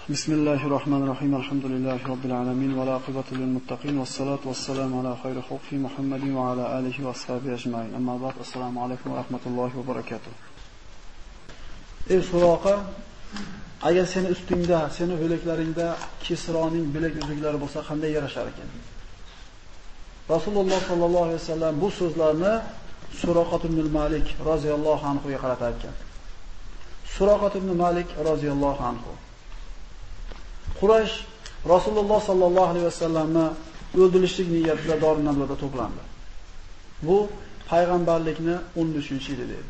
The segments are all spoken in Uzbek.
Bismillahirrahmanirrahim. Alhamdulillahi robbil alamin va aqibatu lil muttaqin was salatu was salam ala khayri xalqi Muhammadin va ala alihi va ashabihi ajma'in. Amma ba'd. Assalomu alaykum va rahmatullohi va barakatuh. Ey Suroqa, agar seni ustingda, seni o'laklaringda Kisroning bilak uzuklari bo'lsa, qanday yarashar ekan? Rasululloh sallallohu alayhi vasallam bu so'zlarni Suroqa ibn Malik roziyallohu anhu ga qaratar ekan. Suroqa ibn Malik roziyallohu anhu Quraysh Rasululloh sallallohu alayhi vasallamni o'ldirishlik niyatida Dorinabloda to'plandi. Bu payg'ambarlikni 13-yili edi.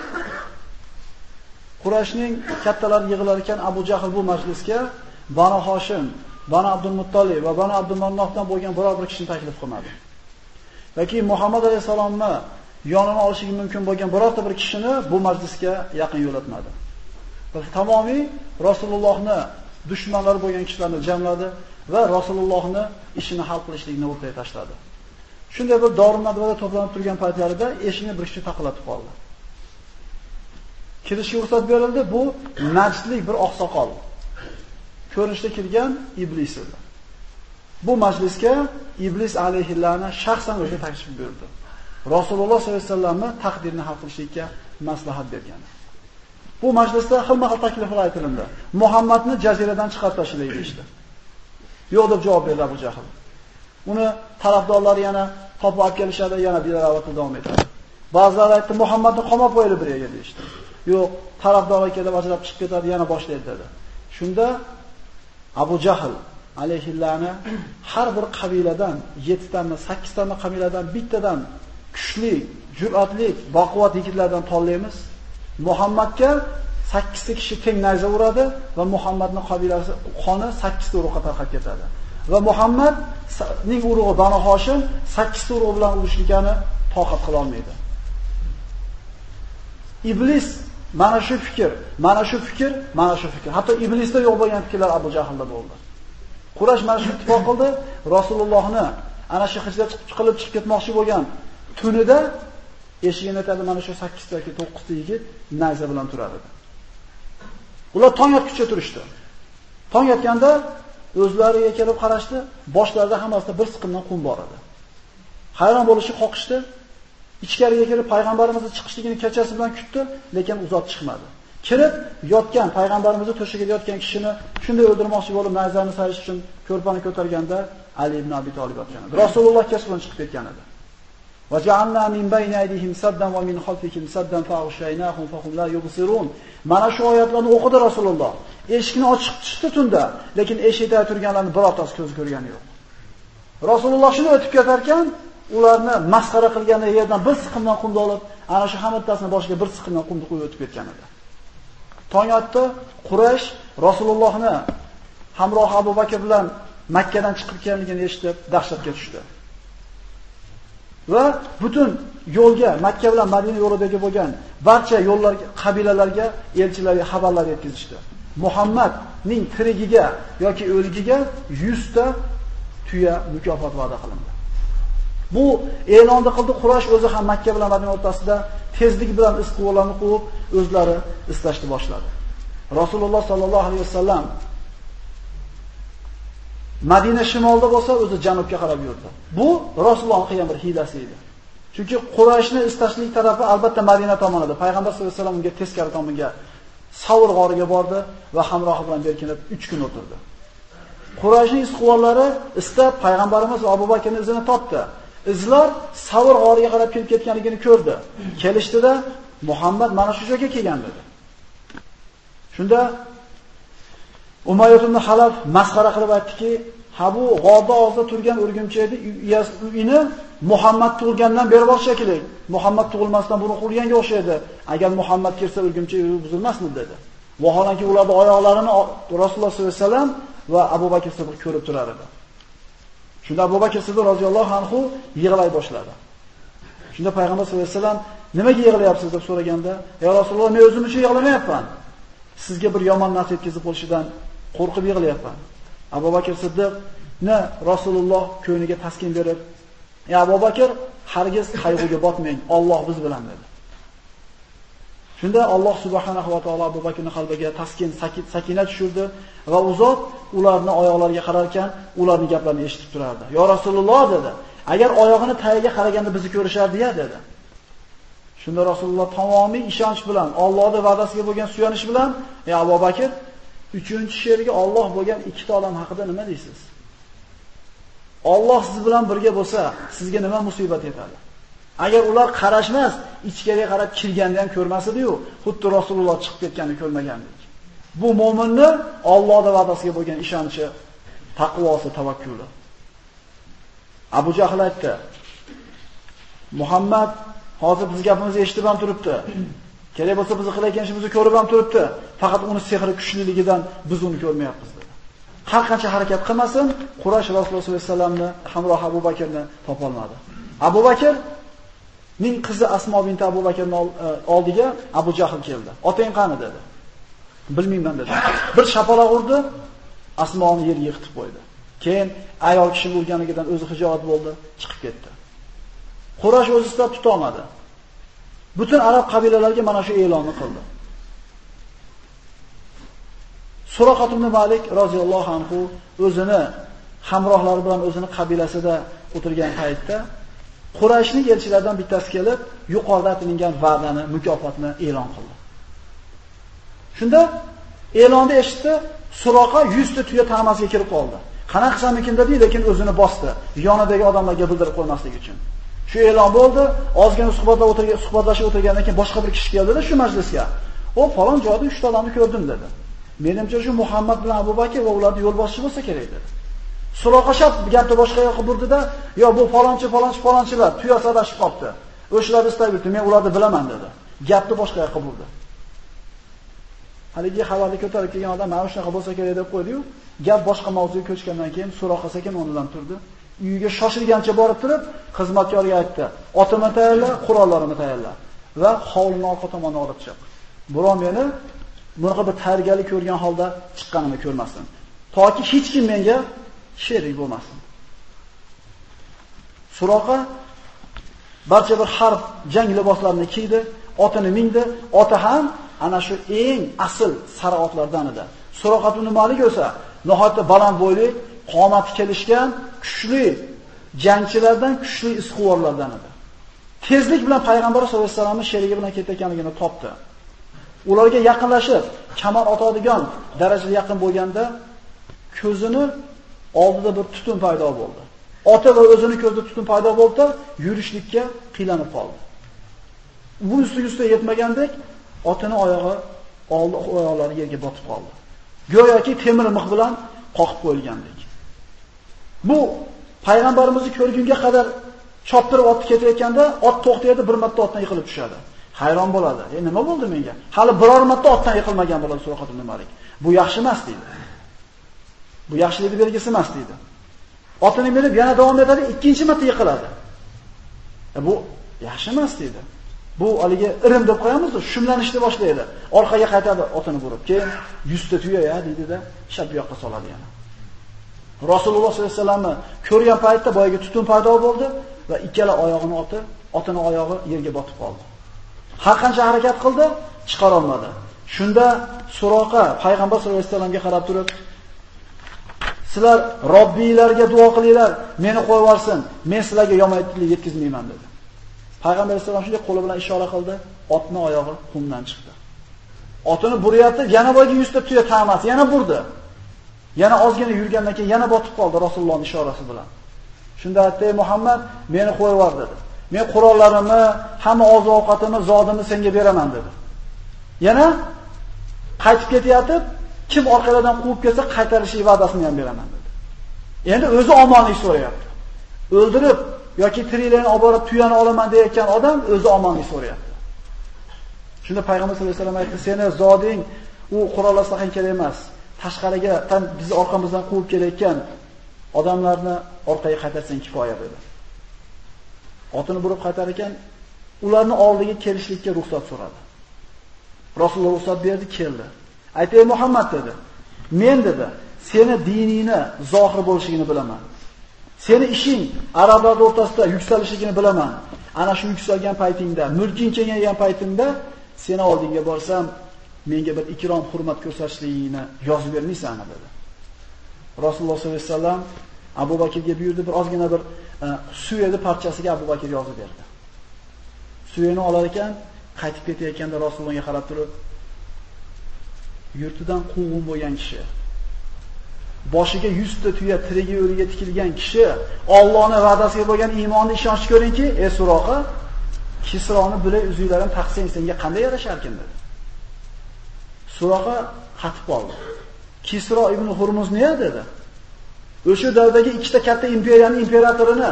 Qurayshning kattalari yig'ilar ekan, Abu Jahl bu majlisga Banu Hoshim, Banu Abdul Muttolib va Banu Abdul Mannofdan bo'lgan biror bir kishini taklif qilmadi. Yoki Muhammad alayhisalomni yonini olishi mumkin bo'lgan birorta bir kishini bu majlisga yaqin yo'latmadi. Tamomiy Rasulullohni dushmanlari bo'lgan kishilarni jamladi va Rasulullohni ishini hal qilishlikni o'rtaga tashladi. Shunday bir Dorinabloda to'planib turgan paytlarida eshikni bir kishi taqillatib qoldi. Kirishga ruxsat berildi. Bu najdlik bir oqsoqol. Ko'rinishda kirgan iblis edi. Bu majlisga iblis alayhillani shaxsan o'zi taklif berdi. Rasululloh sollallohu alayhi vasallamni taqdirini hal qilishga maslahat bergan. Bu majlisda xilma-xil takliflar aytildi. Muhammadni jaziradan chiqarib tashlaydi deydi. Yo'q deb javob berdi Abu Jahl. Uni tarafdorlari yana topib olib kelishadi, yana bilaravati davom etadi. Ba'zilar aytdi Muhammadni qamab qo'yilib bir yerga deydi. Yo'q, tarafdorlar kelib ajrab chiqib ketadi, yana boshlaydi dedi. Shunda Abu Jahl alayhillani har bir qabiladan 7 tani, 8 tani qabiladan bittadan kuchli, jur'atli, baquvvat yigitlardan tanlaymiz. Muhammadga 8 ta kishi teng nayza uradi va Muhammadning qabilasi qoni 8 ta urug'ga tarqab ketadi. Va Muhammadning urug'i Banu Hoshim 8 ta urug' bilan urushlikani toqat qila olmaydi. Iblis mana shu fikr. Hatto iblisda yo'q bo'lgan fikrlar Abu Jahlda bo'ldi. Quraysh mana shu ittifoq qildi, Rasulullohni ana shu hijrat qilib chiqib ketmoqchi bo'lgan tunida eshigini aytadi, mana shu 8 ta yoki 9 ta yigit nayza bilan turar edi. Ular tong yotguncha turishdi. Tong yotganda o'zlariga kelib qarashdi, boshlarida hammasida bir siqimdan qum bor edi. Hayron bo'lishib qoqishdi. Ichkariga kirib payg'ambarimizni chiqishligini kechasi bilan kutdi, lekin uzoq chiqmadi. Kirib yotgan payg'ambarimizni to'shagida yotgan kishini shunday o'ldirmoqchi bo'lib nayzani sayish uchun ko'rpani ko'targanda Ali ibn Abi Talib yotgan edi. Rasululloh kesib chiqib ketgan edi. وَجَعَلْنَا مِنْ بَيْنِ أَيْدِيهِمْ سَدًّا وَمِنْ خَلْفِهِمْ سَدًّا فَأَغْشَيْنَاهُمْ فَهُمْ لَا يُبْصِرُونَ. Mana shu oyatlarni o'qidi Rasululloh. Eshikni ochib chiqdi tunda, lekin eshikda turganlarning birortasi ko'z ko'rgani yo'q. Rasululloh shuni o'tib ketar ekan, ularni masxara qilganda yerdan bir siqimdan qumni olib, ana shu hammattasini boshiga bir siqimdan qumni qo'yib o'tib ketgan edi. Tong otdi, Quraysh Rasulullohni hamroh Abu Bakr bilan Makka dan chiqib kelganligini eshitib dahshatga tushdi. Va butun yo'lga Makka bilan Madina yo'lidagi bo'lgan barcha yo'llarga, qabilalarga, elchilarga xabarlar yetkazishdi. Muhammadning tirigiga yoki o'ligiga 100 ta tuya mukofot va'da qilindi. Bu e'lonni qildi. Quraysh o'zi ham Makka bilan Madina o'rtasida tezlik bilan isquvlarni qo'yib, o'zlari istashni boshladi. Rasululloh sallallohu alayhi vasallam Madina shimolda bo'lsa, o'zi janubga qarab yurdi. Bu Rasulullohning qilgan bir hiylasi edi. Chunki Qurayshni istashlik tarafi albatta Madina tomonida. Payg'ambar sollallohu alayhi vasallam unga teskari tomonga Savr g'origa bordi va hamrohi bilan berkinib 3 kun o'tirdi. Qurayshning isquvonlari istab payg'ambarimiz va Abu Bakrning izini topdi. Izlar Savr g'origa qarab kelib ketganligini ko'rdi. Kelishdida Muhammad mana shu joyga kelgan dedi. Shunda Umayr ibn Halaf masxara qilib aytdiki, "Ha bu g'orda og'zida turgan o'rgimchakni uyini Muhammad tug'ilgandan beri boshqa kerak. Muhammad tug'ilmasdan buni qurganga o'xshaydi. Agar Muhammad kelsa o'rgimchak uyi buzilmasmi?" dedi. Vaholanki ularning oyoqlarini Rasululloh sollallohu alayhi vasallam va Abu Bakr Siddiq ko'rib turar edi. Shunda Abu Bakr Siddiq roziyallohu anhu yig'lay boshladi. Shunda payg'ambar sollallohu alayhi vasallam "Nimaga yig'layapsiz?" deb so'raganda, "Ey Rasululloh, men o'zim uchun yig'lamayapman. Sizga bir yomon narsa yetkazib qo'yishidan qo'rqib yig'layapman." Abu Bakr Siddiqni Rasululloh ko'ngliga taskin berib, "Ey Abu Bakr, hargiz qayg'uga botmang, Alloh biz bilan" dedi. Shunda Alloh subhanahu va taolo Abu Bakrning qalbiga taskin, sakinat tushirdi va u zot ularning oyoqlariga qarar ekan, ularning gaplarini eshitib turardi. "Yo Rasululloh" dedi. "Agar oyog'ini tagiga qaraganda bizni ko'rishardi-ya" dedi. Shunda Rasululloh tamomiy ishonch bilan, Allohning va'dasiga bo'lgan suyanish bilan, "Ey Abu Bakr, 3-she'rga Alloh bo'lgan ikkita odam haqida nima deysiz? Alloh siz bilan birga bo'lsa, sizga nima musibat yetadi? Agar ular qarashmas, ichkariga qarab kirganda ham ko'rmas edi-yu, xuddi Rasululloh chiqib ketganini ko'rmagandik. Bu mo'minni Allohning va'dasiga bo'lgan ishonchi, taqvosi, tavakkuli." Abu Jahl aytdi: "Muhammad hozir biz gapimizni eshitib ham turibdi. Kerak bo'lsa bizni qilayotgan ishimizni ko'rib ham turibdi. Faqat uni sehri kuchliligidan biz uni ko'rmayapmiz" dedi. Har qancha harakat qilmasin, Quraysh Rasululloh sollallohu alayhi vasallamni hamroh Abu Bakrni topolmadi. Abu Bakr ning qizi Asmo bint Abu Bakrning oldiga Abu Jahl keldi. "Otang qani?" dedi. "Bilmayman" dedi. Bir shapaloq urdi, Asmoni yerga yiqitib qo'ydi. Keyin ayol kishini urganidan o'zi hijolat bo'ldi, chiqib ketdi. Quraysh o'zi istab tuta olmadi. Butun arab qabilalariga mana shu e'lonni qildi. Suraqat ibn Malik roziyallohu anhu o'zini hamrohlari bilan o'zini qabilasida o'tirgan paytda Qurayshning elchilaridan bittasi kelib, yuqorida aytilgan va'dani, mukofotni e'lon qildi. Shunda e'lonni eshitdi, Suroqa 100 ta tuya tamasiga kirib qoldi. Qanaqa qilsamikin dedi, lekin o'zini bosdi, yonidagi odamlarga bildirib qo'ymaslik uchun. Shu e'lon bo'ldi, ozgina suhbatlashib o'tirgandan keyin boshqa bir kishi keldi-da shu majlisga. "O, falon joyda 3 ta odamni ko'rdim" dedi. "Menimcha shu Muhammad bilan Abu Bakr va ularning yo'lboshchi bo'lsa kerak" dedi. Suroqa shart gapni boshqa yoqqa burdi-da, "Yo, bu falonchilar tuya sadashib qopti. O'shalarni istab yuribdi, men ularni bilaman" dedi. Gapni boshqa yoqqa burdi. Haligi xabarni ko'tarib kelgan odam "Mana shunaqa bo'lsa kerak" deb qo'ydi-yu, gap boshqa mavzuga ko'chgandan keyin Suroqa sekin o'rnidan turdi. Uyiga shoshilgancha borib turib, xizmatkorga aytdi: "Otimni tayyorla, qurollarimni tayyorla va hovlining orqa tomoniga olib chiq. Birov meni bunaqa bir tayyorgarlik ko'rgan holda chiqqanimni ko'rmasin. Toki hech kim menga sherik bo'lmasin." Suroqa barcha bir harb jang liboslarini kiydi, otini mindi, oti ham ana shu eng asl sara otlardan edi. Suroqat ibn Malik o'sa nihoyatda baland bo'yli, qomati kelishgan, kuchli jangchilardan, kuchli isquvorlardan edi. Tezlik bilan payg'ambar sollallohu alayhi vasallamning sherigi bilan ketayotganligini topdi. Ularga yaqinlashib, kamon otadigan darajada yaqin bo'lganda ko'zini oldida bir tutun paydo bo'ldi. Oti va o'zini ko'zda tutun paydo bo'ldi, yurishlikka qiylanib qoldi. Bu ustiga yetmagandek, otining oyog'i oyoqlari yerga botib qoldi. Go'yoki temir mix bilan qoqib qo'yilgandek. Bu payg'ambarimizni ko'rgunga qadar choptirib otib ketayotganda ot to'xtaydi, bir marta otdan yiqilib tushadi. Hayron bo'ladi. Nima bo'ldi menga? Hali biror marta otdan yiqilmagan bo'ladi Suroqat ibn Malik. Bu yaxshi emas deydi. Bu yaxshilikning belgisi emas deydi. Otini minib yana davom etadi, ikkinchi marta yiqiladi. Bu yaxshi emas deydi. Bu haligi irim deb qo'yamiz-ku, shumlanishni boshlaydi. Orqaga qaytadi otini burib. Keyin 100 ta tuya ya deydi-da, shab yoqqa soladi yana. Rasululloh sollallohu alayhi vasallamni ko'rgan paytda boyaga tutun paydo bo'ldi va ikkala oyog'ini otining oyog'i yerga botib qoldi. Har qancha harakat qildi, chiqara olmadi. Shunda Suroqa payg'ambar sollallohu alayhi vasallamga qarab turib, "Sizlar Robbiylarga duo qilinglar, meni qo'yib yuborsin, men sizlarga yomonlik yetkazmayman" dedi. Payg'ambar sollallohu alayhi vasallam qo'li bilan ishora qildi, otning oyog'i qumdan chiqdi. Otini buryapti, yana boyga 100 ta tuya tamasi, yana burdi. Yana ozgina yurgandan keyin yana botib qoldi Rasulullohning ishorasi bilan. Shunda aytdi: "Muhammad, meni qo'yib yubor" dedi. "Men qurollarimni, hamma oziq-ovqatimni, zodimni senga beraman" dedi. Yana qaytib ketayotib, kim orqalardan quvib kelsa qaytarish va'dasini ham beraman dedi. Endi o'zi omonlik so'rayapti. O'ldirib yoki tiriklarini olib borib tuyani olaman deyotgan odam o'zi omonlik so'rayapti. Shunda payg'ambar sollallohu alayhi vasallam aytdi: "Seni zoding u qurollasdan ham kerak emas. Tashqariga tan bizni orqamizdan quvib kelayotgan odamlarni orqaga qaytarsang kifoya" dedi. Otini burib qaytar ekan, ularni oldiga kelishlikka ruxsat so'radi. Rasululloh ruxsat berdi, keldi. Aytdi: "Ey Muhammad" dedi. "Men" dedi, "seni diningni zohir bo'lishligini bilaman. Seni ishing arablar o'rtasida yuksalishligini bilaman. Ana shu yuksalgan paytingda, mulking kengaygan paytingda Seni oldingga borsam, menga bir ikrom, hurmat ko'rsatishligingni yozib bermaysanmi dedi. Rasululloh sollallohu alayhi vasallam Abu Bakrga buyurdi, bir ozgina bir suyedi parchasiga Abu Bakr yozib berdi. Suyeni olar ekan, qaytib ketayotganda Rasulullohga qarab turib, yurtidan quvg'in bo'lgan kishi, boshiga 100 ta tuya tirigi o'riga tikilgan kishi, Allohning va'dasiga bo'lgan iymonni ishonch ko'ringki, ey Suroqa, Kisroni bilay uzuylarini taqsang senga qanday yarashar ekan dedi. Suroqa qatib qoldi. Kisro ibn Hurmuz ne dedi? O'sha davrdagi ikkita katta imperiyaning imperatorini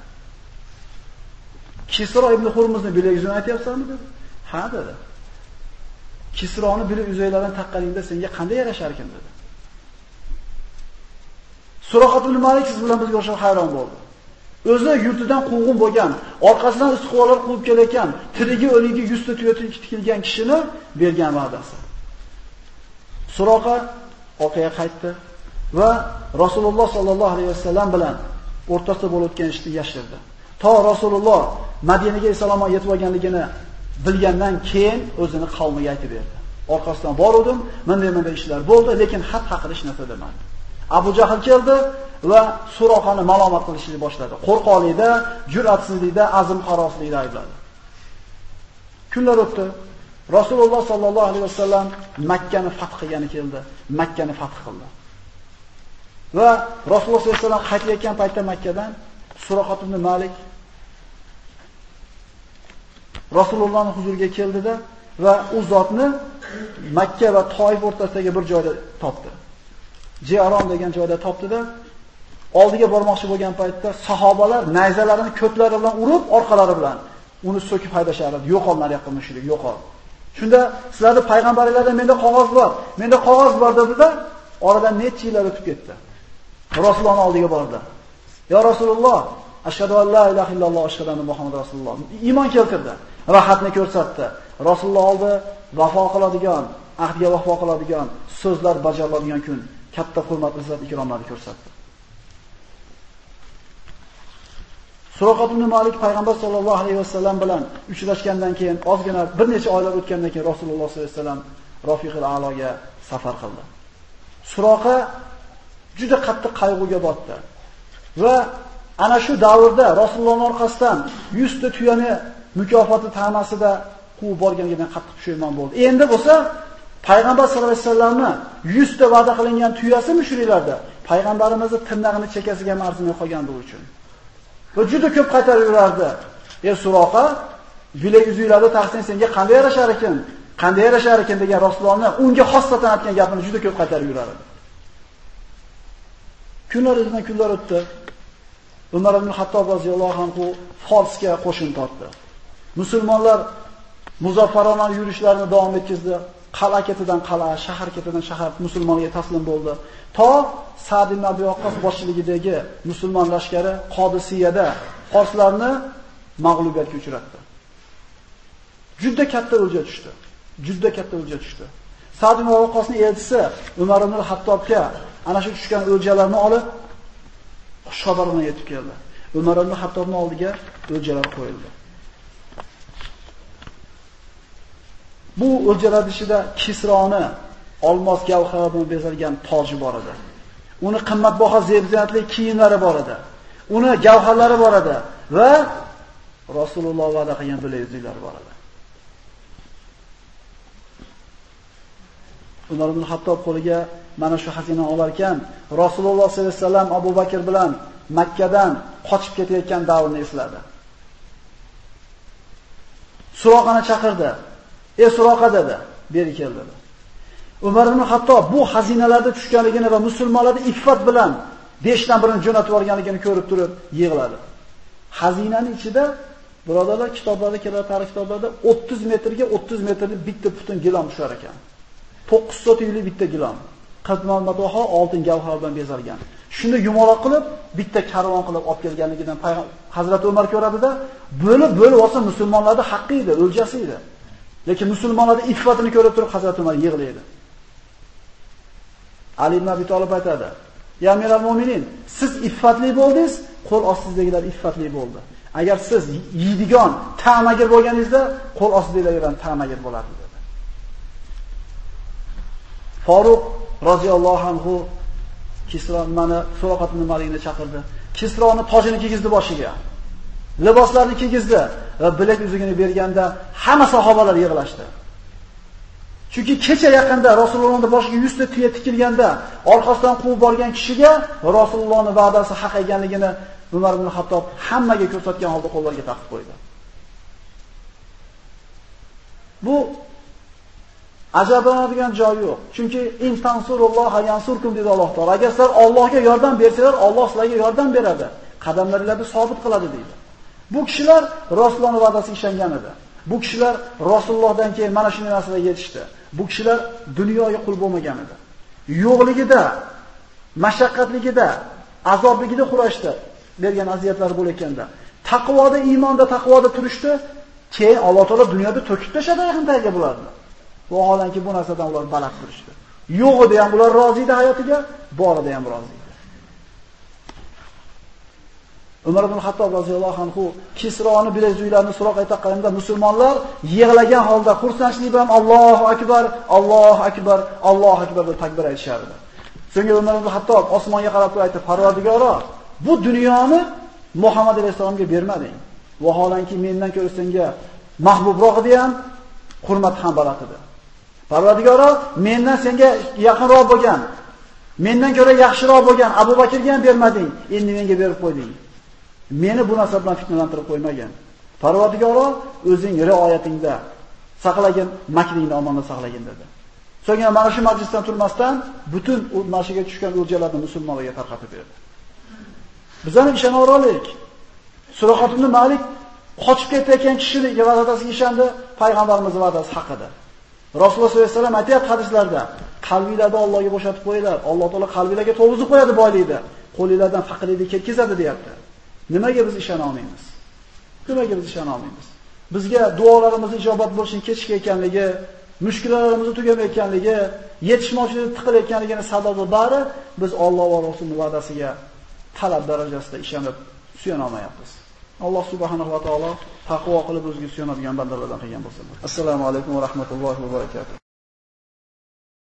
Kisro ibn Hurmuzni bilay uzuyini aytyapsanmi dedi. Ha dedi. Kisroni bilay uzuylarini taqqaningda senga qanday yarashar ekan dedi. Suroqat ibn Malik siz bilan bizga o'xshab hayron bo'ldi. O'zi yurtidan quvg'in bo'lgan, orqasidan istiqbollar quvib kelayotgan, tirigi o'ligi 100 ta tuya tikilgan kishini bergan va'dasi. Suroqa orqaga qaytdi va Rasululloh sallallohu alayhi vasallam bilan o'rtasida bo'layotgan ishni yashirdi. To Rasululloh Madinaga salomon yetib olganligini bilgandan keyin o'zini qavmiga aytib berdi. Orqasidan bordim, menday ishlar bo'ldi, lekin xat haqida hech narsa demadi. Abu Jahl keldi va Suroqani malomat qilishni boshladi. Qo'rqoqlikda, jur'atsizlikda, azm qaroslikda aybladi. Kunlar o'tdi. Rasululloh sallallohu alayhi vasallam Makka ni fath qilgani keldi. Makka ni fath qildi. Va Rasululloh sallallohu alayhi vasallam qaytayotgan paytda Makkadan Suroqat ibn Malik Rasulullohning huzuriga keldida va u zotni Makka va Toif o'rtasidagi bir joyda topdi. Ji'aron degan joyda topdi-da, oldiga bormoqchi bo'lgan paytda sahobalar nayzalarini ko'tlari bilan urib, orqalari bilan uni so'kib haydashardi. Yo'qol, nariyoqqa mushrik, yo'qol. Shunda sizlarning payg'ambarlardan menda qog'oz bor dedi-da, oradan necha yillar o'tib ketdi. Rasulullohning oldiga bordi. "Ya Rasululloh, ashhadu an la ilaha illalloh, ashhadu anna Muhammad rasululloh." Iymon keltirdi va xatni ko'rsatdi. Rasululloh oldi vafo qiladigan, ahdiga vafo qiladigan, so'zlar bajariladigan kun, katta hurmat, izzat, ikromlarni ko'rsatdi. Suroqat ibn Malik payg'ambar sollallohu alayhi vasallam bilan uchrashgandan keyin ozgina bir necha oylar o'tgandan keyin Rasululloh sollallohu alayhi vasallam Rafiqul A'loga safar qildi. Suroqa juda qattiq qayg'uga botdi va ana shu davrda Rasulullohning orqasidan 100 ta tuyani mukofoti ta'masida quvib borganidan qattiq pushaymon bo'ldi. Endi bo'lsa payg'ambar sollallohu alayhi vasallamni 100 ta va'da qilingan tuyasi mushriklarda payg'ambarimizning tirnog'ini chekasiga arzimay qolgandi uchun. Va juda ko'p qaytarib yurardi. Ey Suroqa, bilak uzuylarda taqsang senga qanday yarashar ekan? Qanday yarashar ekan degan Rasulullohni unga xossatan aytgan gapini juda ko'p qaytarib yurardi. Kunlar o'tdi. Umar ibn Xattob roziyallohu anhu Forsga qo'shin tortdi. Musulmonlar muzoffarona yurishlarini davom etkizdi. Qal'a ketidan qal'a, shahar ketidan shahar musulmonga taslim bo'ldi. To Sa'd ibn Abi Waqqas boshchiligidagi musulmon lashkari Qodisiyada forslarni mag'lubiyatga uchratdi. Juda katta o'lja tushdi. Sa'd ibn Abi Waqqasning elchisi Umar ibn Xattobga ana shu tushgan o'ljalarni olib xushxabar bilan yetib keldi. Umar ibn Xattobning oldiga o'ljalar qo'yildi. Bu o'ljalar ichida Kisroni olmos gavhar bilan bezalgan toji bor edi. Uni qimmatbaho zeb-ziynatli kiyimlari bor edi. Uni gavharlari bor edi va Rasululloh va'da qilgan bileziklari bor edi. Umar ibn Xattob qo'liga mana shu xazinani olar ekan, Rasululloh sollallohu alayhi vasallam Abu Bakr bilan Makkadan qochib ketayotgan davrni esladi. Suroqani chaqirdi. "Ey Suroqa" dedi, "Beri kel" dedi. Umar ibn Xattob bu xazinalarda tushganligini va musulmonlarning iffat bilan 5 dan birini jo'natib olganligini ko'rib turib yig'ladi. Xazinaning ichida birodarlar kitoblarda keladi, tarix kitoblarida 30 metrga 30 metrlik bitta butun gilam tushar ekan. 900 yillik bitta gilam. Qadmolmadoho oltin gavhar bilan bezalgan. Shunda yumaloq qilib bitta karvon qilib olib kelganligidan Hazrat Umar ko'radida, bo'lib olsa musulmonlarning haqqi edi, o'ljasi edi. Lekin musulmonlarning iffatini ko'rib turib Hazrat Umar yig'laydi. Ali ibn Abi Talib aytadi: "Ya Amiral Mu'minin, siz iffatli bo'ldingiz, qo'l ostingizdagilar iffatli bo'ldi. Agar siz yeydigan ta'magir bo'lganingizda, qo'l ostidagilaridan ta'magir bo'ladi dedi. Faruq roziyallohu anhu Kisro mana Suroqat ibn Malikni chaqirdi. Kisroni tojini kiygizdi boshiga. Liboslarni kiygizdi va bilak uzugini berganda hamma sahobalar yig'lashdi. Chunki kecha yaqinda Rasulullohning boshiga 100 ta tuya tikilganda orqasidan quvib borgan kishiga Rasulullohning va'dasi haq ekanligini Umar ibn Xattob hammaga ko'rsatgan holda qo'llariga taqib qo'ydi. Bu ajablanadigan joyi yo'q. Chunki in tansurulloha yansurkum dedi Alloh taolo. Agar sizlar Allohga yordam bersanglar, Alloh sizlarga yordam beradi. Qadamlaringizni sobit qiladi deydi. Bu kishilar Rasulullohning va'dasiga ishongan edi. Bu kishilar Rasulullohdan keyin mana shunday narsalarga yetishdi. Bu kishilar dunyoga qul bo'lmagan edi. Yo'qligida, mashaqqatligida, azobligida kurashdi. Bergan aziyatlar bo'layotganda, taqvoda, iymonda, taqvoda turishdi. Keyin Alloh taolo dunyoda to'kib tashladi yaqindagiga bularni. Vaholanki bu narsadan ular balaq turishdi. Yo'g'ida ham ular rozi edi hayotiga, borida ham rozi edi. Umar ibn Xattob roziyallohu anhu Kisroni bilazuylarini so'roq taqqanida musulmonlar yig'lagan holda xursandchilik bilan Allohu akbar, Allohu akbar, Allohu akbar deb takbir aytishardi. So'ngra Umar ibn Xattob osmonga qarab turib aytdi: "Parvardigoro, bu dunyoni Muhammad alayhisolamga bermading. Vaholanki mendan ko'ra senga mahbubroq edi ham, hurmat ham baland edi. Parvardigoro, mendan senga yaqinroq bo'lgan, mendan ko'ra yaxshiroq bo'lgan Abu Bakrga ham bermading, endi menga berib qo'yding. Meni bu narsa bilan fitnalantirib qo'ymagan. Parvardigoro, o'zing rioyatingda saqlagan makringni omonda saqlagin" dedi. So'ngra mana shu majlisdan turmasdan butun u mashiga tushgan o'ljalarni musulmonlarga tarqatib berdi. Biz ham ishona olaylik. Suroqat ibn Malik qochib ketayotgan kishining va'dasiga ishondi, payg'ambarimizning va'dasi haqida. Rasululloh sollallohu alayhi vasallam aytayapti hadislarda, qalbingizda Allohga bo'shatib qo'yinglar. Alloh taolo qalbingizga to'g'izib qo'yadi boylikni. Qo'lingizdan faqirlikni ketkazadi deyapti. Nimaga biz ishona olmaymiz? Nimaga biz ishona olmaymiz? Bizga duolarimiz ijobat bo'lishini kechikayotganligi, mushkullarimiz tugamayotganligi, yetishmovchilik tiqilayotganligini sababi bari biz Alloh va Rasulning va'dasiga talab darajasida ishonib suyana olmayapmiz. Alloh subhanahu va taolo taqvo qilib o'ziga suyanadigan bandalardan qilgan bo'lsin. Assalomu alaykum va rahmatullohi va barakatuh.